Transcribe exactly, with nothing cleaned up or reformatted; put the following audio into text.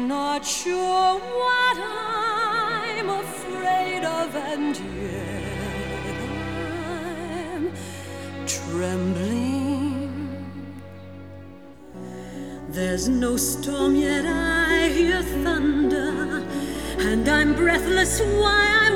not sure what I'm afraid of, and yet I'm trembling. There's no storm, yet I hear thunder, and I'm breathless. Why I'm